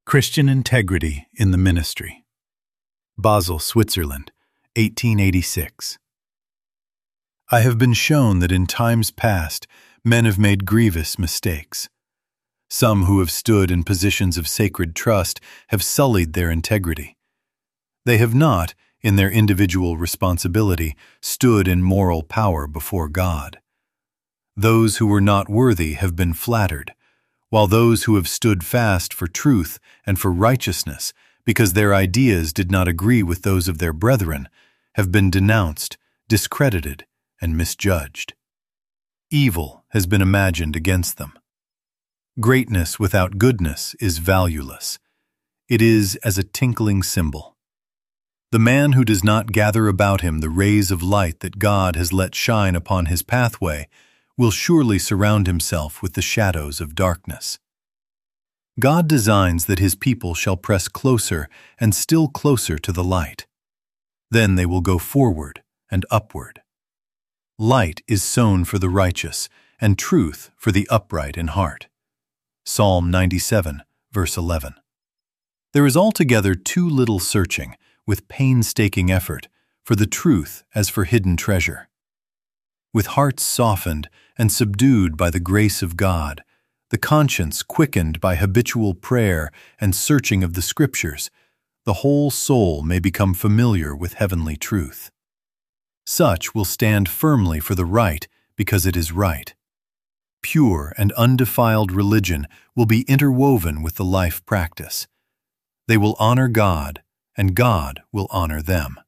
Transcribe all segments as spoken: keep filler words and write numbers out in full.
Christian Integrity in the Ministry. Basel, Switzerland, eighteen eighty-six. I have been shown that in times past men have made grievous mistakes. Some who have stood in positions of sacred trust have sullied their integrity. They have not, in their individual responsibility, stood in moral power before God. Those who were not worthy have been flattered, while those who have stood fast for truth and for righteousness, because their ideas did not agree with those of their brethren, have been denounced, discredited, and misjudged. Evil has been imagined against them. Greatness without goodness is valueless. It is as a tinkling cymbal. The man who does not gather about him the rays of light that God has let shine upon his pathway will surely surround himself with the shadows of darkness. God designs that his people shall press closer and still closer to the light. Then they will go forward and upward. Light is sown for the righteous, and truth for the upright in heart. Psalm ninety-seven, verse eleven. There is altogether too little searching, with painstaking effort, for the truth as for hidden treasure. With hearts softened and subdued by the grace of God, the conscience quickened by habitual prayer and searching of the Scriptures, the whole soul may become familiar with heavenly truth. Such will stand firmly for the right because it is right. Pure and undefiled religion will be interwoven with the life practice. They will honor God, and God will honor them.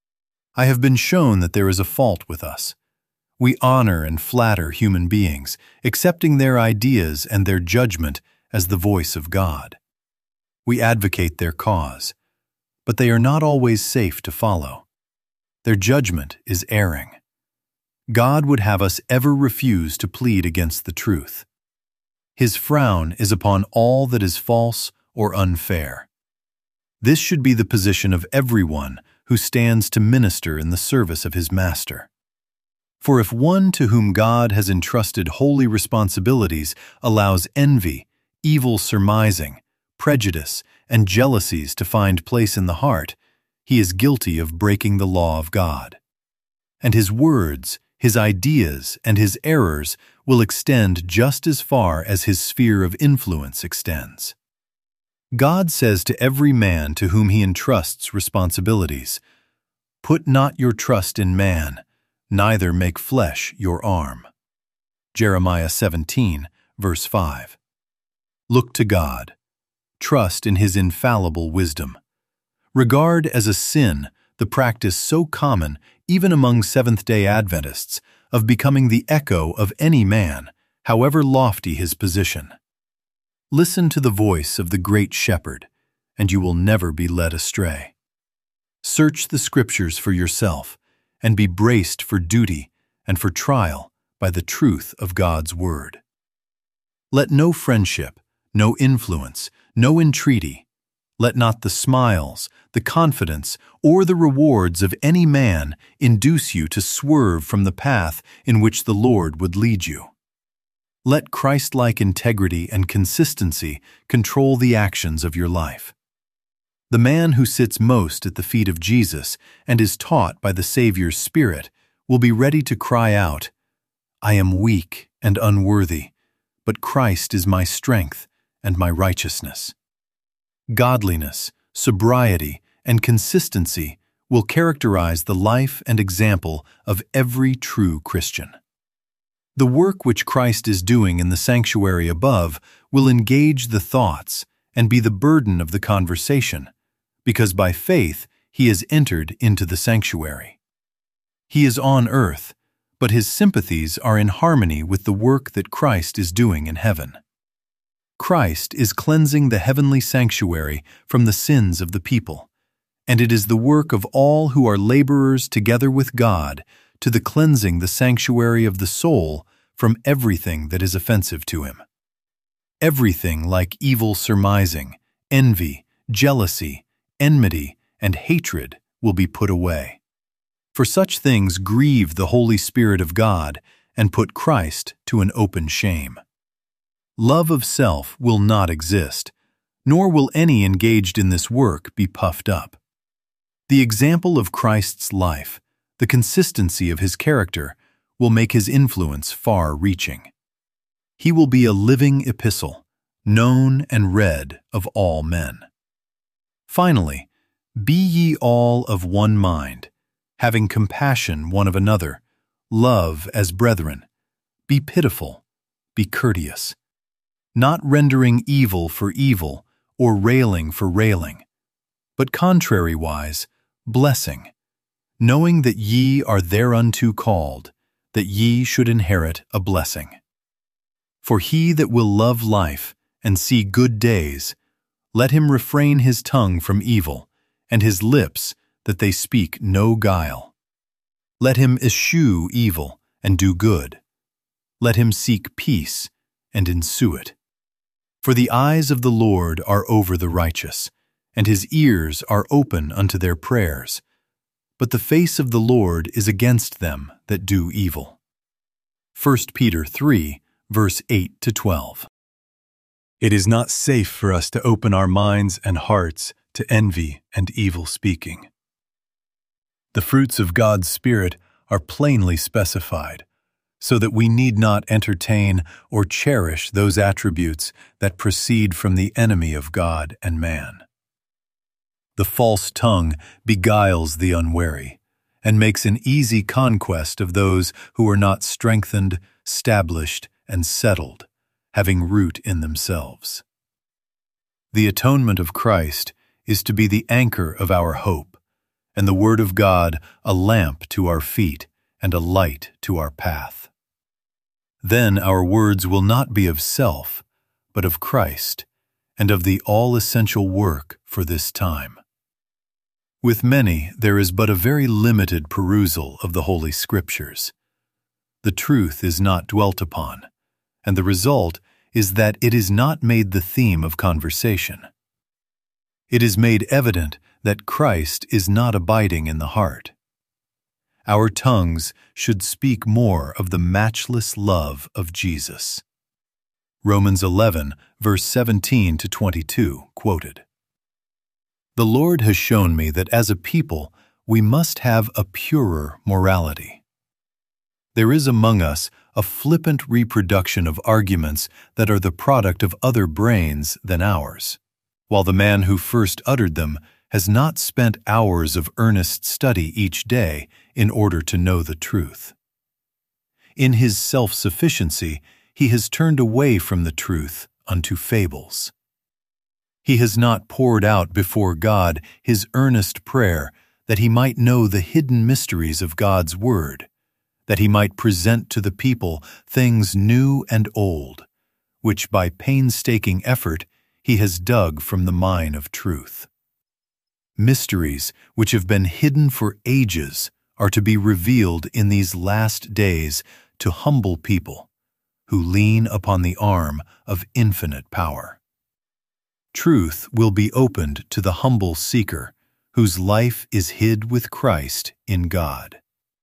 I have been shown that there is a fault with us. We honor and flatter human beings, accepting their ideas and their judgment as the voice of God. We advocate their cause, but they are not always safe to follow. Their judgment is erring. God would have us ever refuse to plead against the truth. His frown is upon all that is false or unfair. This should be the position of everyone who stands to minister in the service of his master. For if one to whom God has entrusted holy responsibilities allows envy, evil surmising, prejudice, and jealousies to find place in the heart, he is guilty of breaking the law of God. And his words, his ideas, and his errors will extend just as far as his sphere of influence extends. God says to every man to whom he entrusts responsibilities, "Put not your trust in man, neither make flesh your arm." Jeremiah seventeen, verse five. Look to God. Trust in his infallible wisdom. Regard as a sin the practice so common, even among Seventh-day Adventists, of becoming the echo of any man, however lofty his position. Listen to the voice of the great shepherd, and you will never be led astray. Search the Scriptures for yourself, and be braced for duty and for trial by the truth of God's Word. Let no friendship, no influence, no entreaty, let not the smiles, the confidence, or the rewards of any man induce you to swerve from the path in which the Lord would lead you. Let Christ-like integrity and consistency control the actions of your life. The man who sits most at the feet of Jesus and is taught by the Savior's Spirit will be ready to cry out, "I am weak and unworthy, but Christ is my strength and my righteousness." Godliness, sobriety, and consistency will characterize the life and example of every true Christian. The work which Christ is doing in the sanctuary above will engage the thoughts and be the burden of the conversation, because by faith he has entered into the sanctuary. He is on earth, but his sympathies are in harmony with the work that Christ is doing in heaven. Christ is cleansing the heavenly sanctuary from the sins of the people, and it is the work of all who are laborers together with God to the cleansing the sanctuary of the soul from everything that is offensive to him. Everything like evil surmising, envy, jealousy, enmity, and hatred will be put away. For such things grieve the Holy Spirit of God and put Christ to an open shame. Love of self will not exist, nor will any engaged in this work be puffed up. The example of Christ's life, the consistency of his character, will make his influence far-reaching. He will be a living epistle, known and read of all men. Finally, be ye all of one mind, having compassion one of another, love as brethren, be pitiful, be courteous, not rendering evil for evil or railing for railing, but contrariwise, blessing, knowing that ye are thereunto called, that ye should inherit a blessing. For he that will love life and see good days, let him refrain his tongue from evil, and his lips that they speak no guile. Let him eschew evil and do good. Let him seek peace and ensue it. For the eyes of the Lord are over the righteous, and his ears are open unto their prayers. But the face of the Lord is against them that do evil. First Peter three, verse eight to twelve. It is not safe for us to open our minds and hearts to envy and evil speaking. The fruits of God's Spirit are plainly specified, so that we need not entertain or cherish those attributes that proceed from the enemy of God and man. The false tongue beguiles the unwary, and makes an easy conquest of those who are not strengthened, established, and settled, having root in themselves. The atonement of Christ is to be the anchor of our hope, and the Word of God a lamp to our feet and a light to our path. Then our words will not be of self, but of Christ, and of the all-essential work for this time. With many, there is but a very limited perusal of the Holy Scriptures. The truth is not dwelt upon, and the result is that it is not made the theme of conversation. It is made evident that Christ is not abiding in the heart. Our tongues should speak more of the matchless love of Jesus. Romans eleven, verse seventeen to twenty-two, quoted. The Lord has shown me that as a people we must have a purer morality. There is among us a flippant reproduction of arguments that are the product of other brains than ours, while the man who first uttered them has not spent hours of earnest study each day in order to know the truth. In his self-sufficiency, he has turned away from the truth unto fables. He has not poured out before God his earnest prayer that he might know the hidden mysteries of God's Word, that he might present to the people things new and old, which by painstaking effort he has dug from the mine of truth. Mysteries which have been hidden for ages are to be revealed in these last days to humble people who lean upon the arm of infinite power. Truth will be opened to the humble seeker whose life is hid with Christ in God.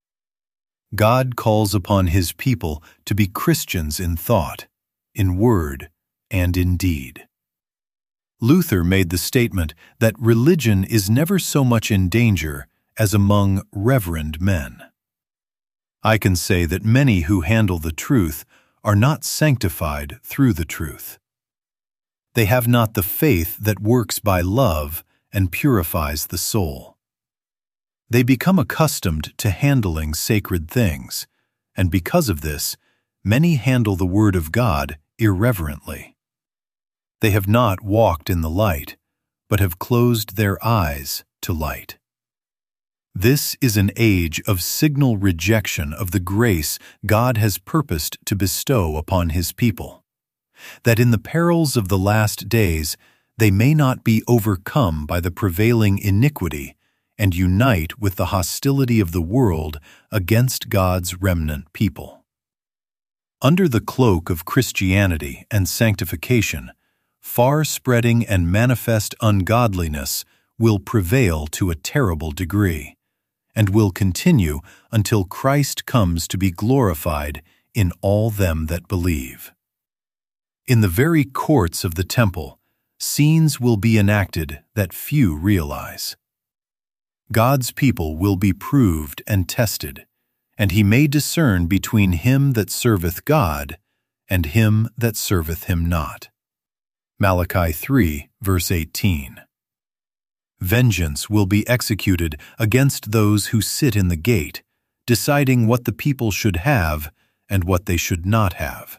God calls upon his people to be Christians in thought, in word, and in deed. Luther made the statement that religion is never so much in danger as among reverend men. I can say that many who handle the truth are not sanctified through the truth. They have not the faith that works by love and purifies the soul. They become accustomed to handling sacred things, and because of this, many handle the Word of God irreverently. They have not walked in the light, but have closed their eyes to light. This is an age of signal rejection of the grace God has purposed to bestow upon his people, that in the perils of the last days they may not be overcome by the prevailing iniquity and unite with the hostility of the world against God's remnant people. Under the cloak of Christianity and sanctification, far-spreading and manifest ungodliness will prevail to a terrible degree, and will continue until Christ comes to be glorified in all them that believe. In the very courts of the temple, scenes will be enacted that few realize. God's people will be proved and tested, and he may discern between him that serveth God and him that serveth him not. Malachi three, verse eighteen. Vengeance will be executed against those who sit in the gate, deciding what the people should have and what they should not have.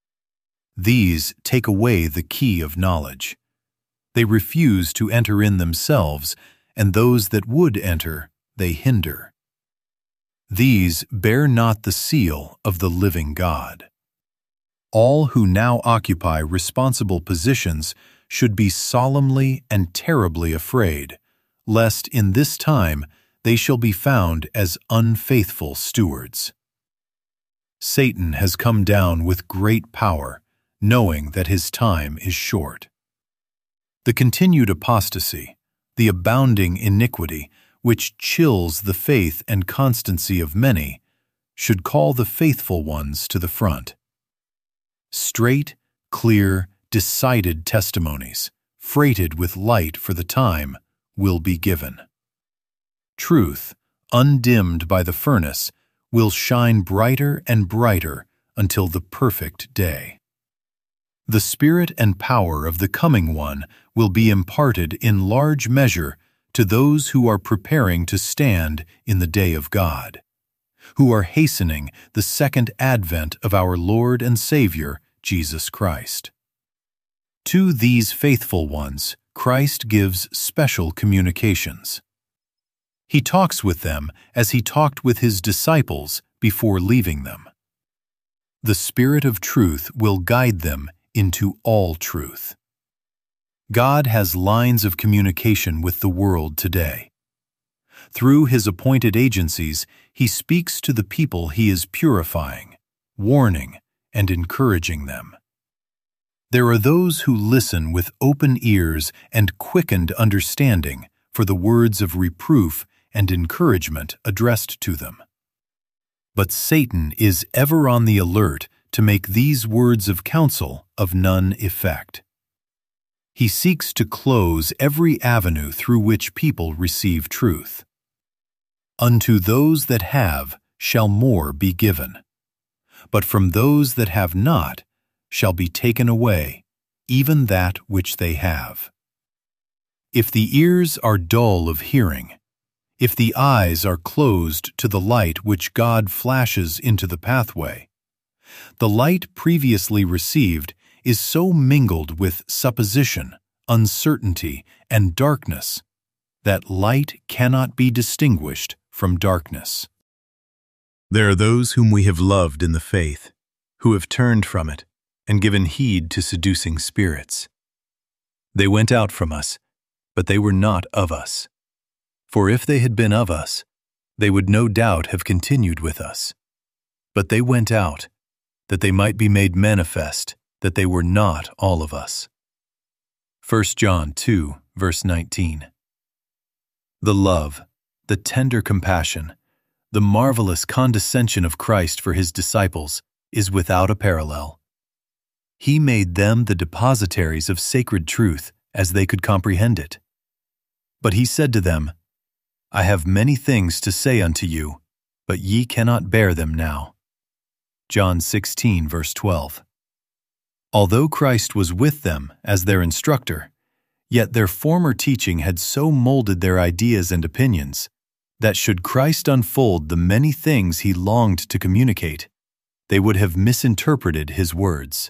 These take away the key of knowledge. They refuse to enter in themselves, and those that would enter they hinder. These bear not the seal of the living God. All who now occupy responsible positions should be solemnly and terribly afraid, lest in this time they shall be found as unfaithful stewards. Satan has come down with great power, knowing that his time is short. The continued apostasy, the abounding iniquity, which chills the faith and constancy of many, should call the faithful ones to the front. Straight, clear, decided testimonies, freighted with light for the time, will be given. Truth, undimmed by the furnace, will shine brighter and brighter until the perfect day. The spirit and power of the coming one will be imparted in large measure to those who are preparing to stand in the day of God, who are hastening the second advent of our Lord and Savior, Jesus Christ. To these faithful ones, Christ gives special communications. He talks with them as he talked with his disciples before leaving them. The Spirit of truth will guide them into all truth. God has lines of communication with the world today. Through his appointed agencies, he speaks to the people he is purifying, warning, and encouraging them. There are those who listen with open ears and quickened understanding for the words of reproof and encouragement addressed to them. But Satan is ever on the alert to make these words of counsel of none effect. He seeks to close every avenue through which people receive truth. Unto those that have shall more be given, but from those that have not shall be taken away even that which they have. If the ears are dull of hearing, if the eyes are closed to the light which God flashes into the pathway, the light previously received is so mingled with supposition, uncertainty, and darkness that light cannot be distinguished from darkness. There are those whom we have loved in the faith, who have turned from it and given heed to seducing spirits. They went out from us, but they were not of us. For if they had been of us, they would no doubt have continued with us. But they went out, that they might be made manifest that they were not all of us. First John two, verse nineteen. The love, the tender compassion, the marvelous condescension of Christ for his disciples is without a parallel. He made them the depositaries of sacred truth as they could comprehend it. But he said to them, I have many things to say unto you, but ye cannot bear them now. John sixteen, verse twelve. Although Christ was with them as their instructor, yet their former teaching had so molded their ideas and opinions that should Christ unfold the many things he longed to communicate, they would have misinterpreted his words.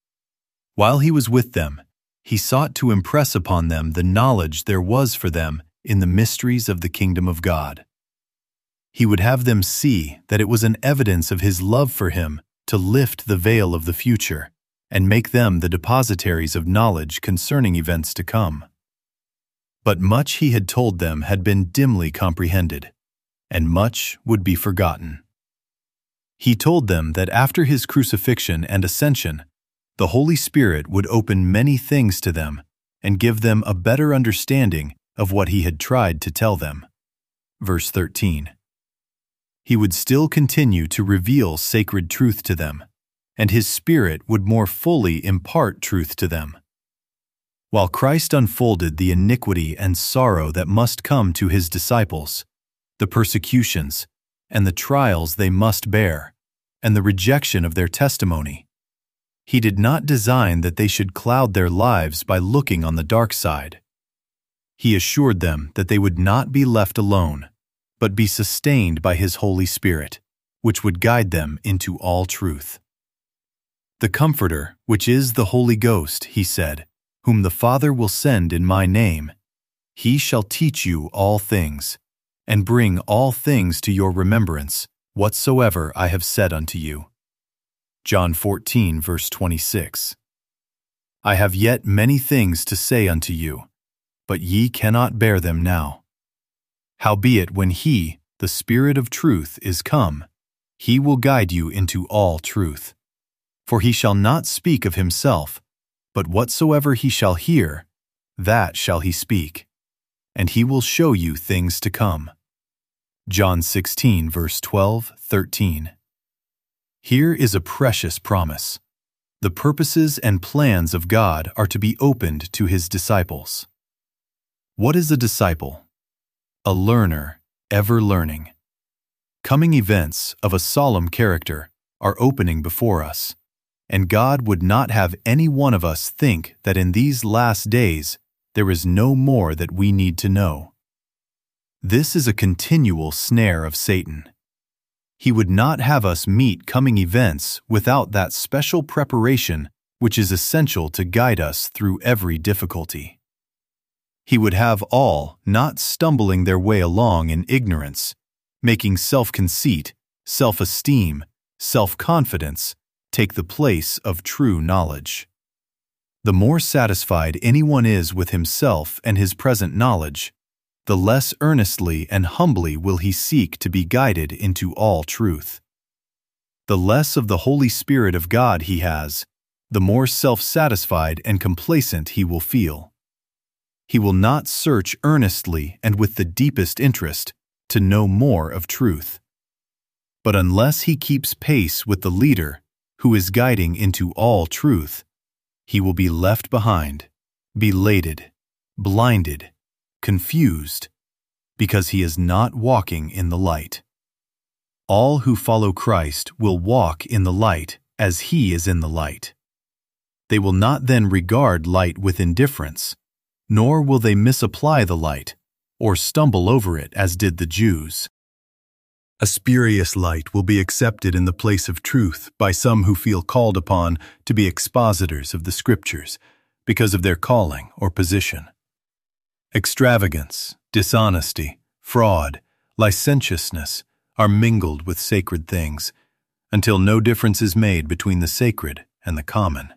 While he was with them, he sought to impress upon them the knowledge there was for them in the mysteries of the kingdom of God. He would have them see that it was an evidence of his love for him to lift the veil of the future and make them the depositaries of knowledge concerning events to come. But much he had told them had been dimly comprehended, and much would be forgotten. He told them that after his crucifixion and ascension, the Holy Spirit would open many things to them and give them a better understanding of what he had tried to tell them. Verse thirteen. He would still continue to reveal sacred truth to them, and his Spirit would more fully impart truth to them. While Christ unfolded the iniquity and sorrow that must come to his disciples, the persecutions and the trials they must bear, and the rejection of their testimony, he did not design that they should cloud their lives by looking on the dark side. He assured them that they would not be left alone, but be sustained by his Holy Spirit, which would guide them into all truth. The Comforter, which is the Holy Ghost, he said, whom the Father will send in my name, he shall teach you all things, and bring all things to your remembrance, whatsoever I have said unto you. John fourteen, verse twenty-six. I have yet many things to say unto you, but ye cannot bear them now. Howbeit when he, the Spirit of truth, is come, he will guide you into all truth. For he shall not speak of himself, but whatsoever he shall hear, that shall he speak, and he will show you things to come. John sixteen, verse twelve, thirteen. Here is a precious promise. The purposes and plans of God are to be opened to his disciples. What is a disciple? A learner, ever learning. Coming events of a solemn character are opening before us, and God would not have any one of us think that in these last days there is no more that we need to know. This is a continual snare of Satan. He would not have us meet coming events without that special preparation which is essential to guide us through every difficulty. He would have all not stumbling their way along in ignorance, making self-conceit, self-esteem, self-confidence take the place of true knowledge. The more satisfied anyone is with himself and his present knowledge, the less earnestly and humbly will he seek to be guided into all truth. The less of the Holy Spirit of God he has, the more self-satisfied and complacent he will feel. He will not search earnestly and with the deepest interest to know more of truth. But unless he keeps pace with the leader who is guiding into all truth, he will be left behind, belated, blinded, confused, because he is not walking in the light. All who follow Christ will walk in the light as he is in the light. They will not then regard light with indifference, nor will they misapply the light or stumble over it as did the Jews. A spurious light will be accepted in the place of truth by some who feel called upon to be expositors of the Scriptures because of their calling or position. Extravagance, dishonesty, fraud, licentiousness are mingled with sacred things, until no difference is made between the sacred and the common.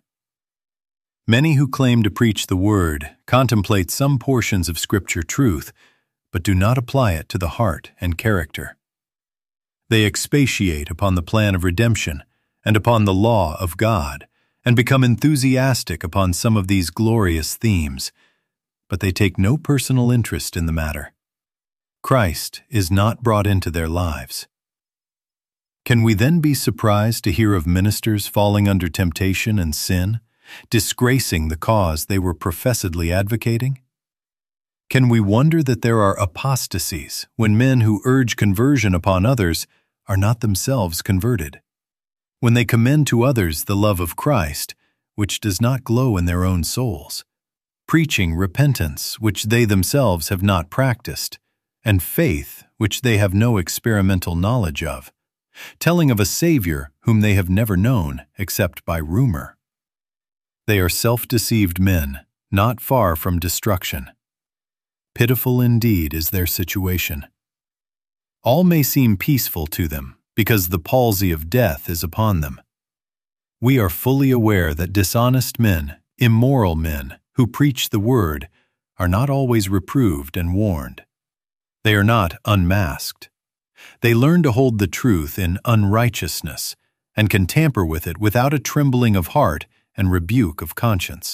Many who claim to preach the Word contemplate some portions of Scripture truth, but do not apply it to the heart and character. They expatiate upon the plan of redemption and upon the law of God, and become enthusiastic upon some of these glorious themes, but they take no personal interest in the matter. Christ is not brought into their lives. Can we then be surprised to hear of ministers falling under temptation and sin, disgracing the cause they were professedly advocating? Can we wonder that there are apostasies when men who urge conversion upon others are not themselves converted? When they commend to others the love of Christ, which does not glow in their own souls, preaching repentance which they themselves have not practiced, and faith which they have no experimental knowledge of, telling of a Savior whom they have never known except by rumor. They are self-deceived men, not far from destruction. Pitiful indeed is their situation. All may seem peaceful to them, because the palsy of death is upon them. We are fully aware that dishonest men, immoral men, who preach the Word, are not always reproved and warned. They are not unmasked. They learn to hold the truth in unrighteousness, and can tamper with it without a trembling of heart and rebuke of conscience.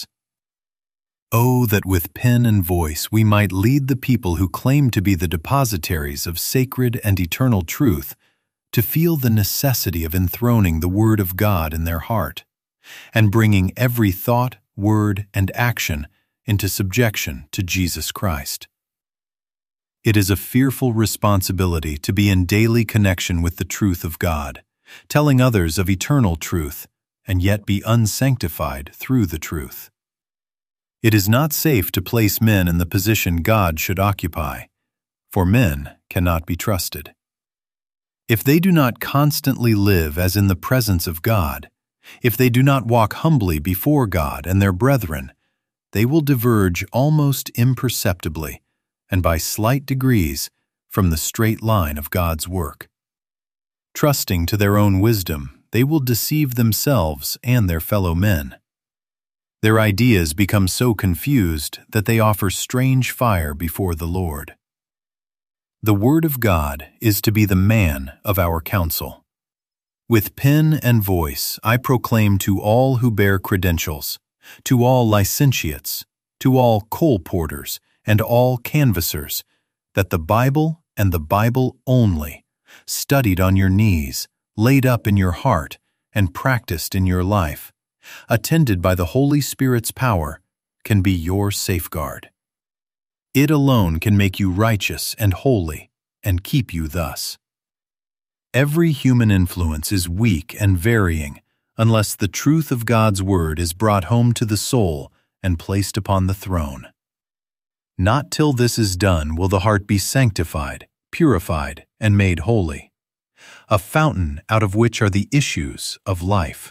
Oh, that with pen and voice we might lead the people who claim to be the depositaries of sacred and eternal truth to feel the necessity of enthroning the Word of God in their heart, and bringing every thought, word, and action into subjection to Jesus Christ. It is a fearful responsibility to be in daily connection with the truth of God, telling others of eternal truth, and yet be unsanctified through the truth. It is not safe to place men in the position God should occupy, for men cannot be trusted. If they do not constantly live as in the presence of God, if they do not walk humbly before God and their brethren, they will diverge almost imperceptibly and by slight degrees from the straight line of God's work. Trusting to their own wisdom, they will deceive themselves and their fellow men. Their ideas become so confused that they offer strange fire before the Lord. The Word of God is to be the man of our counsel. With pen and voice I proclaim to all who bear credentials, to all licentiates, to all coal porters, and all canvassers, that the Bible and the Bible only, studied on your knees, laid up in your heart, and practiced in your life, attended by the Holy Spirit's power, can be your safeguard. It alone can make you righteous and holy, and keep you thus. Every human influence is weak and varying unless the truth of God's Word is brought home to the soul and placed upon the throne. Not till this is done will the heart be sanctified, purified, and made holy, a fountain out of which are the issues of life.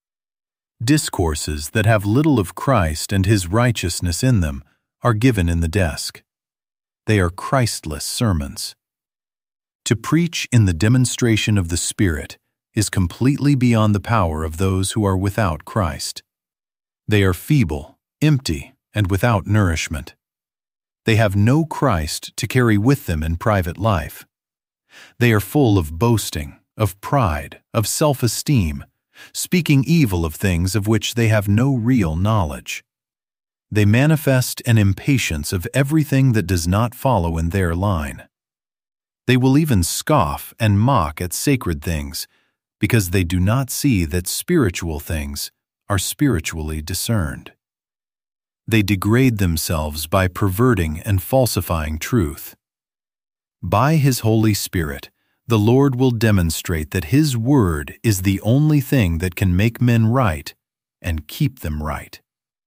Discourses that have little of Christ and His righteousness in them are given in the desk. They are Christless sermons. To preach in the demonstration of the Spirit is completely beyond the power of those who are without Christ. They are feeble, empty, and without nourishment. They have no Christ to carry with them in private life. They are full of boasting, of pride, of self-esteem, speaking evil of things of which they have no real knowledge. They manifest an impatience of everything that does not follow in their line. They will even scoff and mock at sacred things because they do not see that spiritual things are spiritually discerned. They degrade themselves by perverting and falsifying truth. By His Holy Spirit, the Lord will demonstrate that His Word is the only thing that can make men right and keep them right.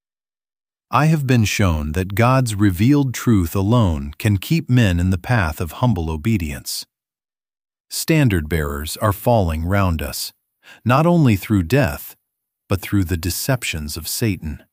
I have been shown that God's revealed truth alone can keep men in the path of humble obedience. Standard-bearers are falling round us, not only through death, but through the deceptions of Satan.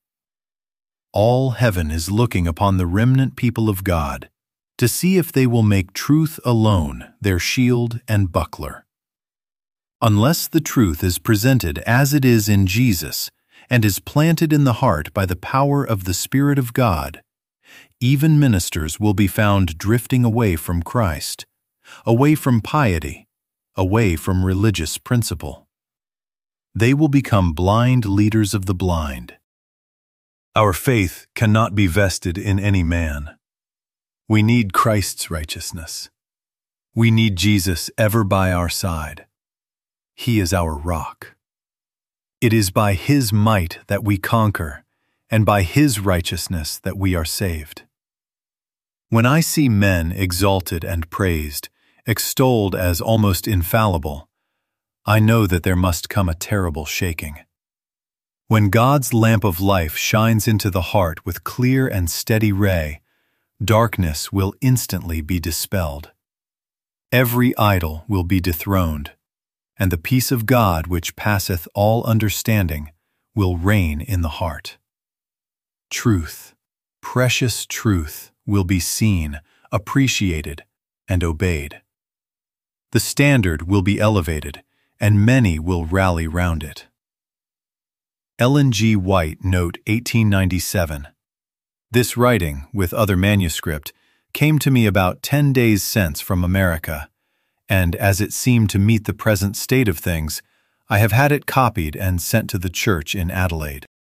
All heaven is looking upon the remnant people of God to see if they will make truth alone their shield and buckler. Unless the truth is presented as it is in Jesus and is planted in the heart by the power of the Spirit of God, even ministers will be found drifting away from Christ, away from piety, away from religious principle. They will become blind leaders of the blind. Our faith cannot be vested in any man. We need Christ's righteousness. We need Jesus ever by our side. He is our rock. It is by His might that we conquer, and by His righteousness that we are saved. When I see men exalted and praised, extolled as almost infallible, I know that there must come a terrible shaking. When God's lamp of life shines into the heart with clear and steady ray, darkness will instantly be dispelled. Every idol will be dethroned, and the peace of God which passeth all understanding will reign in the heart. Truth, precious truth, will be seen, appreciated, and obeyed. The standard will be elevated, and many will rally round it. Ellen G. White, note eighteen ninety-seven. This writing, with other manuscript, came to me about ten days since from America, and as it seemed to meet the present state of things, I have had it copied and sent to the church in Adelaide.